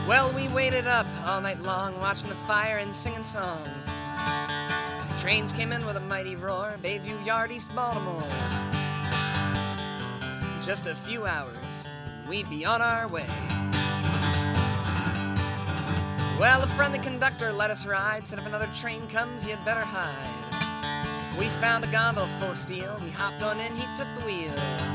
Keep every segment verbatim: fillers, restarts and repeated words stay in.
Well, we waited up all night long, watching the fire and singing songs. The trains came in with a mighty roar, Bayview Yard, East Baltimore. In just a few hours, we'd be on our way. Well, the friendly conductor let us ride, said if another train comes, you'd better hide. We found a gondola full of steel, we hopped on in, he took the wheel.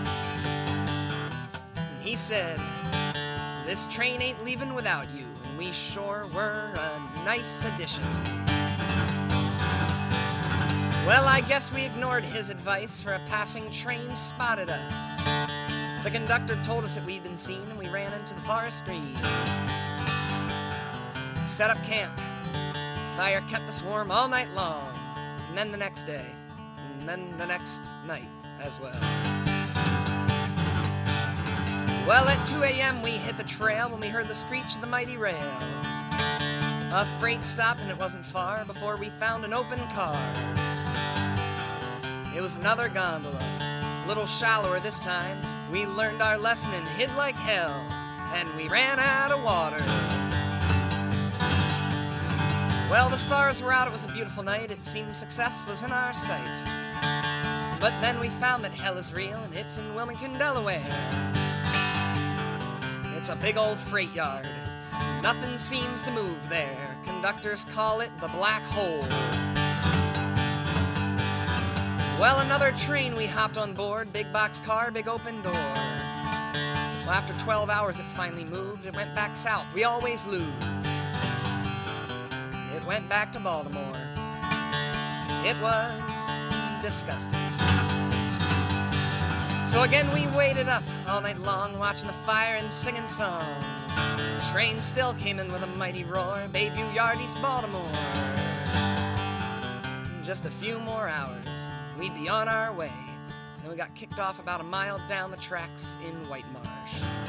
And he said, this train ain't leaving without you, and we sure were a nice addition. Well, I guess we ignored his advice, for a passing train spotted us. The conductor told us that we'd been seen, and we ran into the forest green. Set up camp. Fire kept us warm all night long, and then the next day, and then the next night as well. Well, at two A M we hit the trail when we heard the screech of the mighty rail. A freight stopped and it wasn't far before we found an open car. It was another gondola, a little shallower this time. We learned our lesson and hid like hell, and we ran out of water. Well, the stars were out, it was a beautiful night. It seemed success was in our sight. But then we found that hell is real, and it's in Wilmington, Delaware. It's a big old freight yard. Nothing seems to move there. Conductors call it the black hole. Well, another train we hopped on board. Big box car, big open door. Well, after twelve hours it finally moved. It went back south. We always lose. It went back to Baltimore. It was disgusting. So again we waited up all night long, watching the fire and singing songs. Train still came in with a mighty roar, Bayview Yard, East Baltimore. In just a few more hours, we'd be on our way. Then we got kicked off about a mile down the tracks in White Marsh.